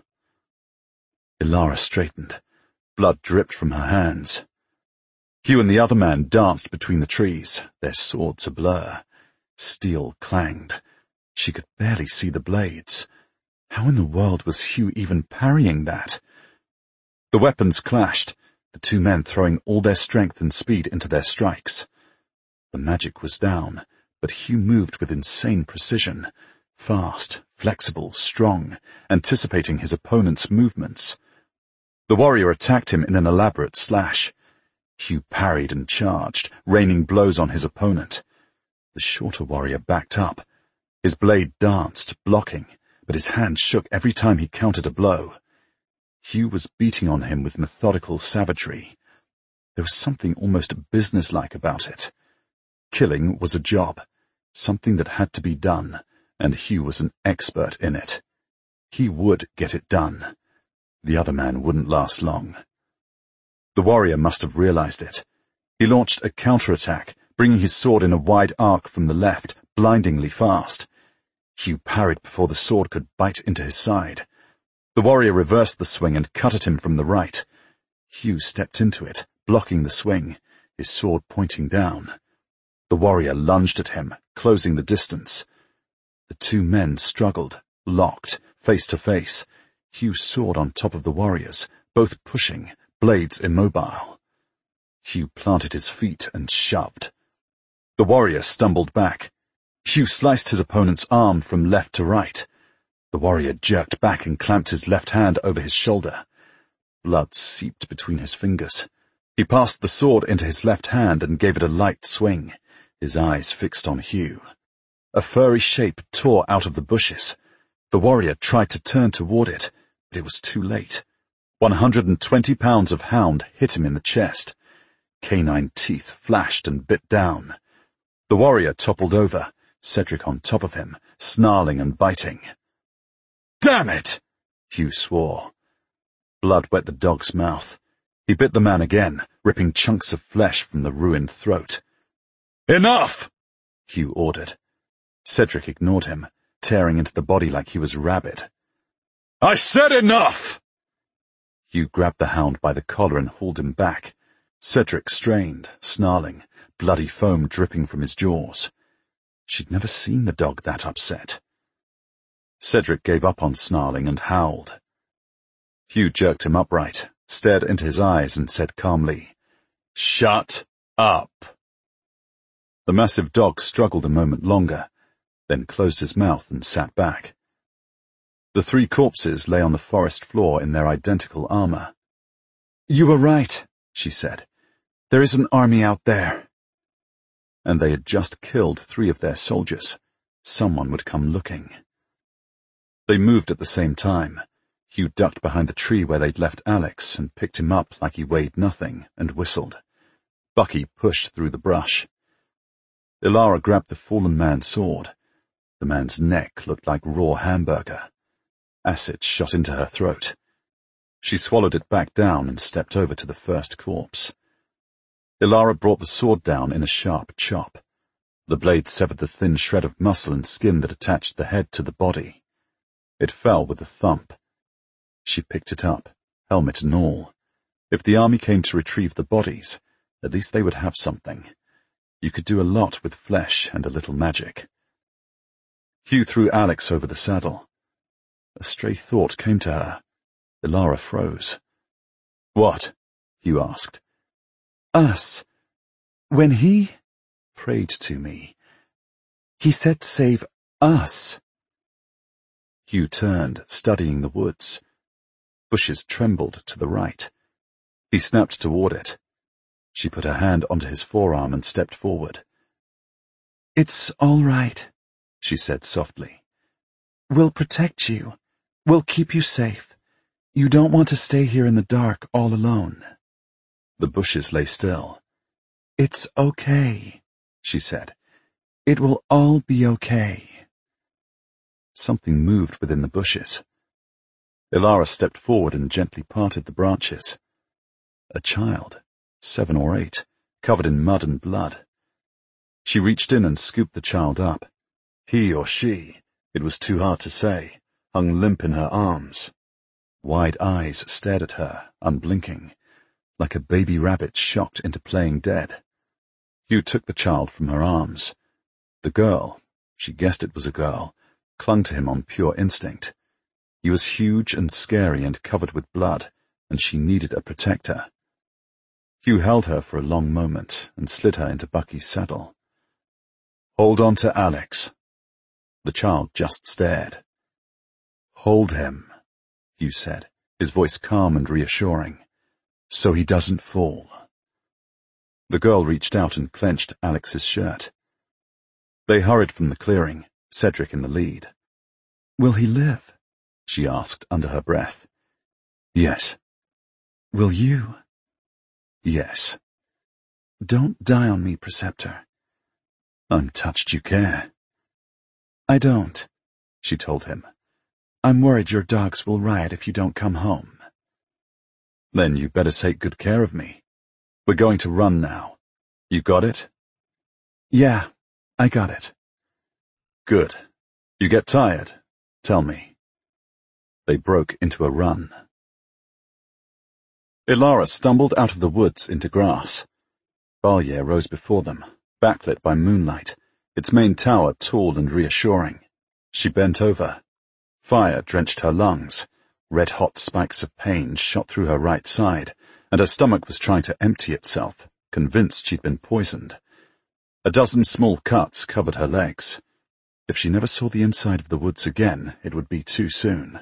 Ilara straightened. Blood dripped from her hands. Hugh and the other man danced between the trees, their swords a blur. Steel clanged. She could barely see the blades. How in the world was Hugh even parrying that? The weapons clashed, the two men throwing all their strength and speed into their strikes. The magic was down, but Hugh moved with insane precision, fast, flexible, strong, anticipating his opponent's movements. The warrior attacked him in an elaborate slash. Hugh parried and charged, raining blows on his opponent. The shorter warrior backed up. His blade danced, blocking, but his hand shook every time he countered a blow. Hugh was beating on him with methodical savagery. There was something almost businesslike about it. Killing was a job, something that had to be done, and Hugh was an expert in it. He would get it done. The other man wouldn't last long. The warrior must have realized it. He launched a counterattack, bringing his sword in a wide arc from the left, blindingly fast. Hugh parried before the sword could bite into his side. The warrior reversed the swing and cut at him from the right. Hugh stepped into it, blocking the swing, his sword pointing down. The warrior lunged at him, closing the distance. The two men struggled, locked, face to face. Hugh soared on top of the warriors, both pushing, blades immobile. Hugh planted his feet and shoved. The warrior stumbled back. Hugh sliced his opponent's arm from left to right. The warrior jerked back and clamped his left hand over his shoulder. Blood seeped between his fingers. He passed the sword into his left hand and gave it a light swing, his eyes fixed on Hugh. A furry shape tore out of the bushes. The warrior tried to turn toward it, but it was too late. One hundred and twenty pounds of hound hit him in the chest. Canine teeth flashed and bit down. The warrior toppled over, Cedric on top of him, snarling and biting. "Damn it!" Hugh swore. Blood wet the dog's mouth. He bit the man again, ripping chunks of flesh from the ruined throat. "Enough!" Hugh ordered. Cedric ignored him, tearing into the body like he was rabid. "I said enough!" Hugh grabbed the hound by the collar and hauled him back. Cedric strained, snarling, bloody foam dripping from his jaws. She'd never seen the dog that upset. Cedric gave up on snarling and howled. Hugh jerked him upright, stared into his eyes and said calmly, "Shut up." The massive dog struggled a moment longer, then closed his mouth and sat back. The three corpses lay on the forest floor in their identical armor. "You were right," she said. "There is an army out there." And they had just killed three of their soldiers. Someone would come looking. They moved at the same time. Hugh ducked behind the tree where they'd left Alex and picked him up like he weighed nothing and whistled. Bucky pushed through the brush. Ilara grabbed the fallen man's sword. The man's neck looked like raw hamburger. Acid shot into her throat. She swallowed it back down and stepped over to the first corpse. Ilara brought the sword down in a sharp chop. The blade severed the thin shred of muscle and skin that attached the head to the body. It fell with a thump. She picked it up, helmet and all. If the army came to retrieve the bodies, at least they would have something. You could do a lot with flesh and a little magic. Hugh threw Alex over the saddle. A stray thought came to her. Ilara froze. What? Hugh asked. Us. When he prayed to me, he said save us. Hugh turned, studying the woods. Bushes trembled to the right. He snapped toward it. She put her hand onto his forearm and stepped forward. It's all right, she said softly. We'll protect you. We'll keep you safe. You don't want to stay here in the dark all alone. The bushes lay still. It's okay, she said. It will all be okay. Something moved within the bushes. Ilara stepped forward and gently parted the branches. A child, seven or eight, covered in mud and blood. She reached in and scooped the child up. He or she, it was too hard to say, hung limp in her arms. Wide eyes stared at her, unblinking, like a baby rabbit shocked into playing dead. Hugh took the child from her arms. The girl, she guessed it was a girl, clung to him on pure instinct. He was huge and scary and covered with blood, and she needed a protector. Hugh held her for a long moment and slid her into Bucky's saddle. Hold on to Alex. The child just stared. Hold him, Hugh said, his voice calm and reassuring, so he doesn't fall. The girl reached out and clenched Alex's shirt. They hurried from the clearing, Cedric in the lead. Will he live? She asked under her breath. Yes. Will you? Yes. Don't die on me, Preceptor. I'm touched you care. I don't, she told him. I'm worried your dogs will riot if you don't come home. Then you better take good care of me. We're going to run now. You got it? Yeah, I got it. Good. You get tired? Tell me. They broke into a run. Ilara stumbled out of the woods into grass. Ballier rose before them, backlit by moonlight, its main tower tall and reassuring. She bent over. Fire drenched her lungs. Red-hot spikes of pain shot through her right side, and her stomach was trying to empty itself, convinced she'd been poisoned. A dozen small cuts covered her legs. If she never saw the inside of the woods again, it would be too soon.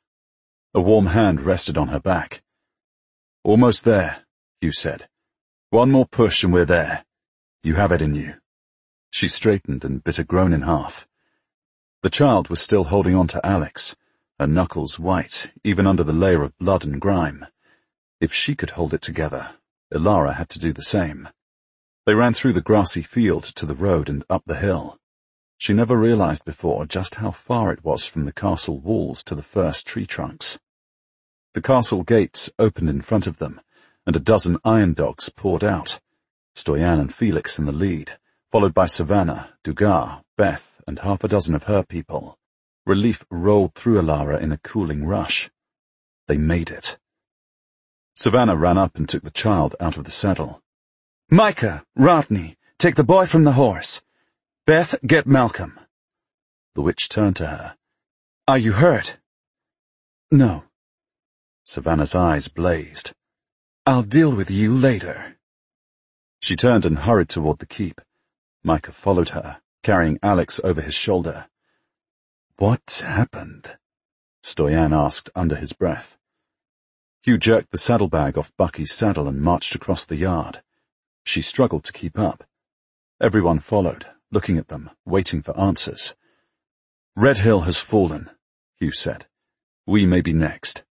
A warm hand rested on her back. Almost there, Hugh said. One more push and we're there. You have it in you. She straightened and bit a groan in half. The child was still holding on to Alex, her knuckles white, even under the layer of blood and grime. If she could hold it together, Ilara had to do the same. They ran through the grassy field to the road and up the hill. She never realized before just how far it was from the castle walls to the first tree trunks. The castle gates opened in front of them, and a dozen iron dogs poured out, Stoyan and Felix in the lead, followed by Savannah, Dugar, Beth, and half a dozen of her people. Relief rolled through Ilara in a cooling rush. They made it. Savannah ran up and took the child out of the saddle. Micah, Rodney, take the boy from the horse. Beth, get Malcolm. The witch turned to her. Are you hurt? No. Savannah's eyes blazed. I'll deal with you later. She turned and hurried toward the keep. Micah followed her, carrying Alex over his shoulder. What happened? Stoyan asked under his breath. Hugh jerked the saddlebag off Bucky's saddle and marched across the yard. She struggled to keep up. Everyone followed, looking at them, waiting for answers. Red Hill has fallen, Hugh said. We may be next.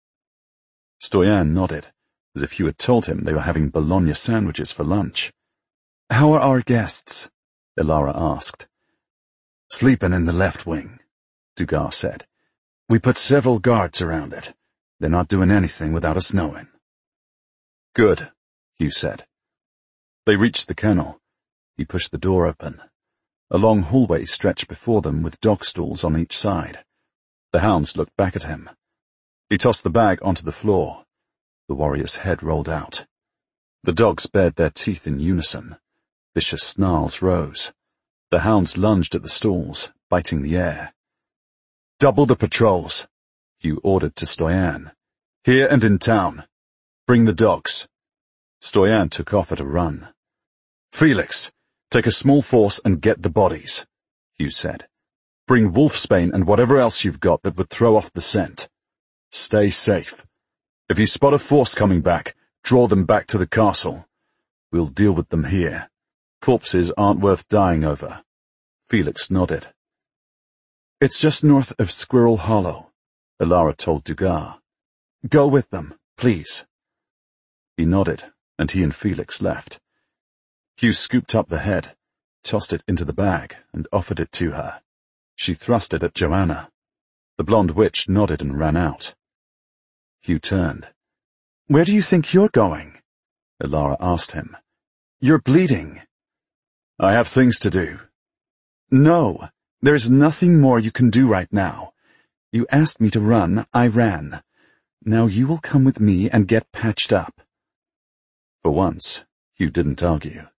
Stoyan nodded, as if Hugh had told him they were having bologna sandwiches for lunch. How are our guests? Ilara asked. Sleeping in the left wing, Dugar said. We put several guards around it. They're not doing anything without us knowing. Good, Hugh said. They reached the kennel. He pushed the door open. A long hallway stretched before them with dog stalls on each side. The hounds looked back at him. He tossed the bag onto the floor. The warrior's head rolled out. The dogs bared their teeth in unison. Vicious snarls rose. The hounds lunged at the stalls, biting the air. "Double the patrols," Hugh ordered to Stoyan. "Here and in town. Bring the dogs." Stoyan took off at a run. "Felix, take a small force and get the bodies," Hugh said. "Bring Wolfsbane and whatever else you've got that would throw off the scent. Stay safe. If you spot a force coming back, draw them back to the castle. We'll deal with them here. Corpses aren't worth dying over." Felix nodded. "It's just north of Squirrel Hollow," Elara told Dugar. "Go with them, please." He nodded, and he and Felix left. Hugh scooped up the head, tossed it into the bag, and offered it to her. She thrust it at Joanna. The blonde witch nodded and ran out. Hugh turned. "Where do you think you're going?" Elara asked him. "You're bleeding." "I have things to do." "No, there's nothing more you can do right now. You asked me to run, I ran. Now you will come with me and get patched up." For once, Hugh didn't argue.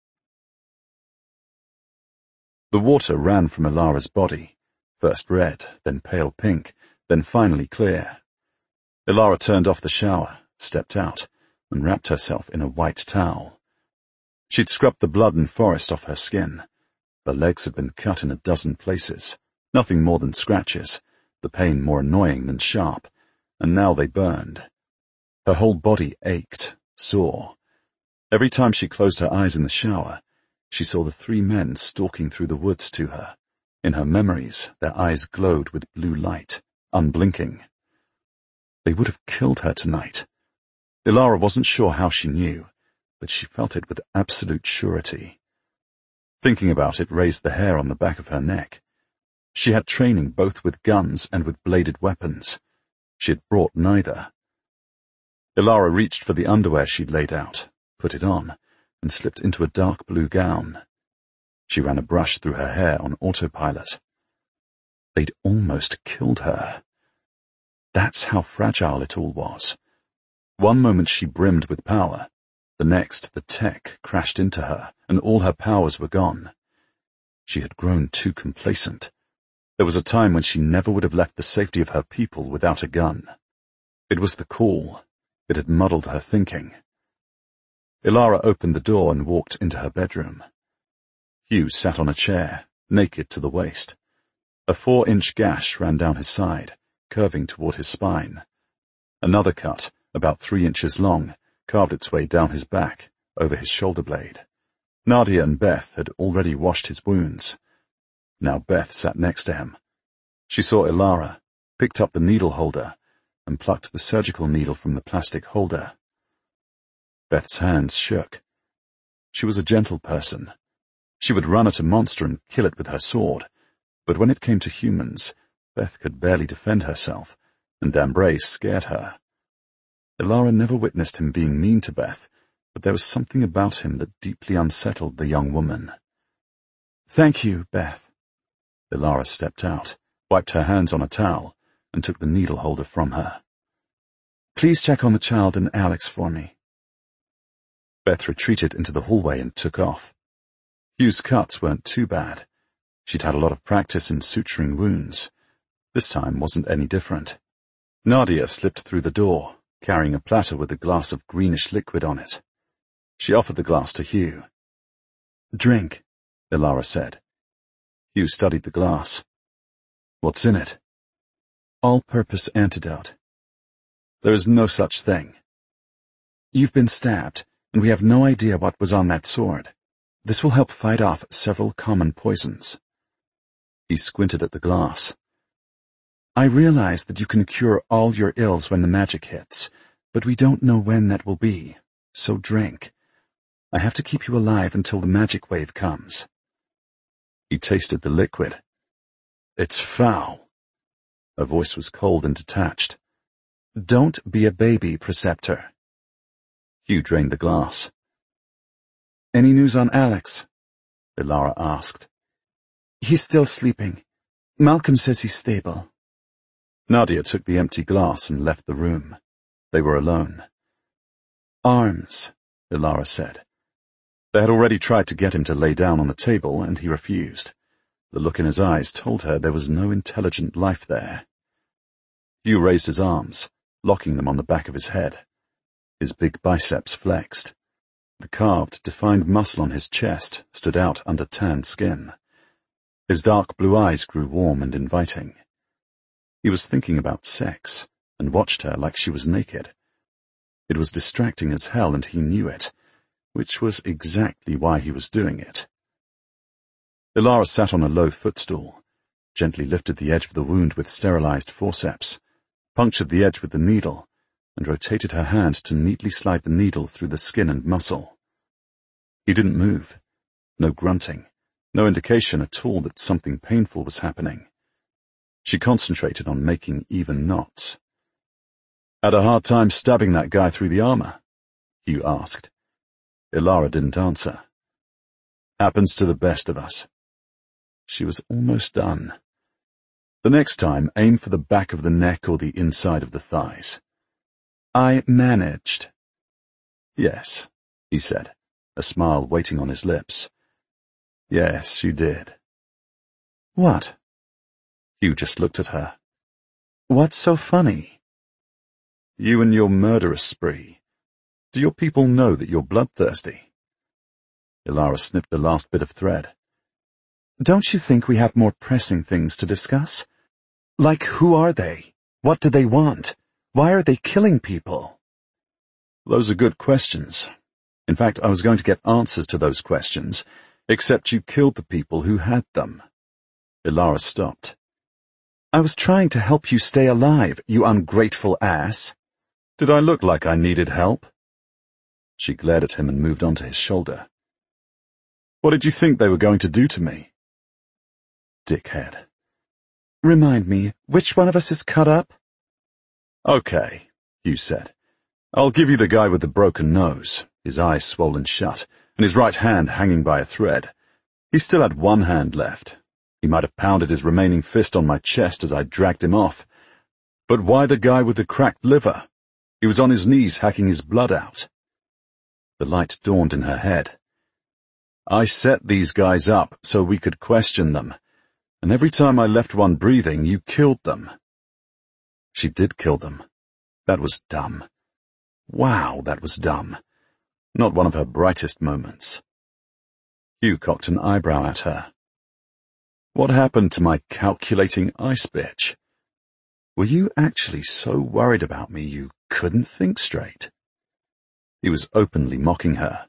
The water ran from Elara's body, first red, then pale pink, then finally clear. Elara turned off the shower, stepped out, and wrapped herself in a white towel. She'd scrubbed the blood and forest off her skin. Her legs had been cut in a dozen places, nothing more than scratches, the pain more annoying than sharp, and now they burned. Her whole body ached, sore. Every time she closed her eyes in the shower, she saw the three men stalking through the woods to her. In her memories, their eyes glowed with blue light, unblinking. They would have killed her tonight. Elara wasn't sure how she knew, but she felt it with absolute surety. Thinking about it raised the hair on the back of her neck. She had training both with guns and with bladed weapons. She had brought neither. Elara reached for the underwear she'd laid out, put it on, and slipped into a dark blue gown. She ran a brush through her hair on autopilot. They'd almost killed her. That's how fragile it all was. One moment she brimmed with power. The next, the tech crashed into her, and all her powers were gone. She had grown too complacent. There was a time when she never would have left the safety of her people without a gun. It was the call. It had muddled her thinking. Elara opened the door and walked into her bedroom. Hugh sat on a chair, naked to the waist. A four-inch gash ran down his side, curving toward his spine. Another cut, about three inches long, carved its way down his back, over his shoulder blade. Nadia and Beth had already washed his wounds. Now Beth sat next to him. She saw Elara, picked up the needle holder, and plucked the surgical needle from the plastic holder. Beth's hands shook. She was a gentle person. She would run at a monster and kill it with her sword, but when it came to humans, Beth could barely defend herself, and Dambrace scared her. Elara never witnessed him being mean to Beth, but there was something about him that deeply unsettled the young woman. "Thank you, Beth." Elara stepped out, wiped her hands on a towel, and took the needle holder from her. "Please check on the child and Alex for me." Beth retreated into the hallway and took off. Hugh's cuts weren't too bad. She'd had a lot of practice in suturing wounds. This time wasn't any different. Nadia slipped through the door, carrying a platter with a glass of greenish liquid on it. She offered the glass to Hugh. "Drink," Elara said. Hugh studied the glass. "What's in it?" "All-purpose antidote." "There is no such thing." "You've been stabbed, and we have no idea what was on that sword. This will help fight off several common poisons." He squinted at the glass. "I realize that you can cure all your ills when the magic hits, but we don't know when that will be, so drink. I have to keep you alive until the magic wave comes." He tasted the liquid. "It's foul." Her voice was cold and detached. "Don't be a baby, Preceptor." Hugh drained the glass. Any news on Alex? Ilara asked. He's still sleeping. Malcolm says he's stable. Nadia took the empty glass and left the room. They were alone. Arms, Ilara said. They had already tried to get him to lay down on the table, and he refused. The look in his eyes told her there was no intelligent life there. Hugh raised his arms, locking them on the back of his head. His big biceps flexed. The carved, defined muscle on his chest stood out under tanned skin. His dark blue eyes grew warm and inviting. He was thinking about sex, and watched her like she was naked. It was distracting as hell, and he knew it, which was exactly why he was doing it. Ilara sat on a low footstool, gently lifted the edge of the wound with sterilized forceps, punctured the edge with the needle, and rotated her hand to neatly slide the needle through the skin and muscle. He didn't move. No grunting. No indication at all that something painful was happening. She concentrated on making even knots. Had a hard time stabbing that guy through the armor? Hugh asked. Ilara didn't answer. Happens to the best of us. She was almost done. The next time, aim for the back of the neck or the inside of the thighs. I managed. Yes, he said, a smile waiting on his lips. Yes, you did. What? Hugh just looked at her. What's so funny? You and your murderous spree. Do your people know that you're bloodthirsty? Ilara snipped the last bit of thread. Don't you think we have more pressing things to discuss? Like, who are they? What do they want? Why are they killing people? Those are good questions. In fact, I was going to get answers to those questions, except you killed the people who had them. Ilara stopped. I was trying to help you stay alive, you ungrateful ass. Did I look like I needed help? She glared at him and moved onto his shoulder. What did you think they were going to do to me? Dickhead. Remind me, which one of us is cut up? Okay, Hugh said. I'll give you the guy with the broken nose, his eyes swollen shut, and his right hand hanging by a thread. He still had one hand left. He might have pounded his remaining fist on my chest as I dragged him off. But why the guy with the cracked liver? He was on his knees hacking his blood out. The light dawned in her head. I set these guys up so we could question them, and every time I left one breathing, you killed them. She did kill them. That was dumb. Wow, that was dumb. Not one of her brightest moments. Hugh cocked an eyebrow at her. What happened to my calculating ice bitch? Were you actually so worried about me you couldn't think straight? He was openly mocking her.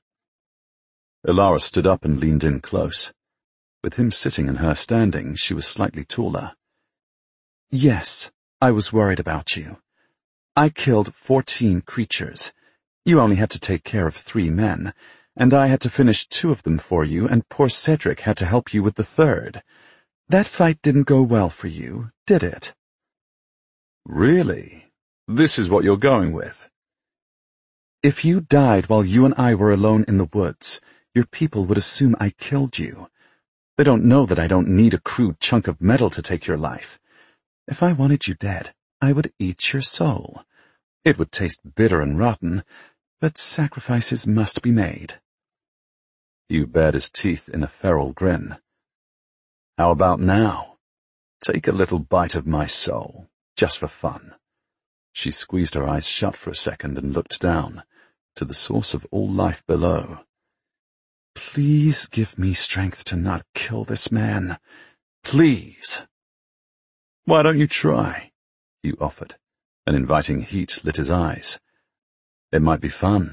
Ilara stood up and leaned in close. With him sitting and her standing, she was slightly taller. Yes, I was worried about you. I killed fourteen creatures. You only had to take care of three men, and I had to finish two of them for you, and poor Cedric had to help you with the third. That fight didn't go well for you, did it? Really? This is what you're going with? If you died while you and I were alone in the woods, your people would assume I killed you. They don't know that I don't need a crude chunk of metal to take your life. If I wanted you dead, I would eat your soul. It would taste bitter and rotten, but sacrifices must be made. Hugh bared his teeth in a feral grin. How about now? Take a little bite of my soul, just for fun. She squeezed her eyes shut for a second and looked down, to the source of all life below. Please give me strength to not kill this man. Please. Why don't you try? Hugh offered. An inviting heat lit his eyes. It might be fun.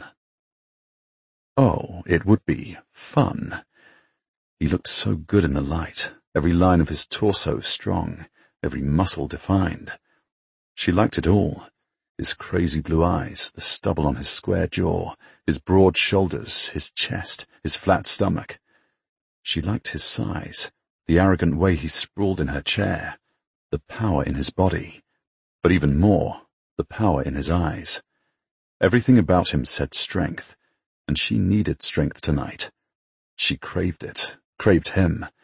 Oh, it would be fun. He looked so good in the light, every line of his torso strong, every muscle defined. She liked it all. His crazy blue eyes, the stubble on his square jaw, his broad shoulders, his chest, his flat stomach. She liked his size, the arrogant way he sprawled in her chair, the power in his body, but even more, the power in his eyes. Everything about him said strength, and she needed strength tonight, She craved it, craved him,